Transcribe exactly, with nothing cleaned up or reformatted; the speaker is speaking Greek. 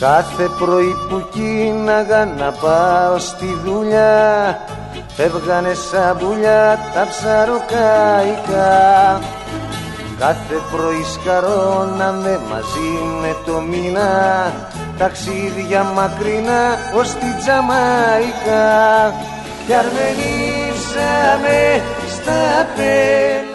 Κάθε πρωί που κίναγα να πάω στη δουλειά, φεύγανε σαν πουλιά τα ψαροκάικα. Κάθε πρωί σκαρώναμε μαζί με το μήνα, ταξίδια μακρινά ως τη Τζαμάικα. Κι αρμενίσαμε στα πέντε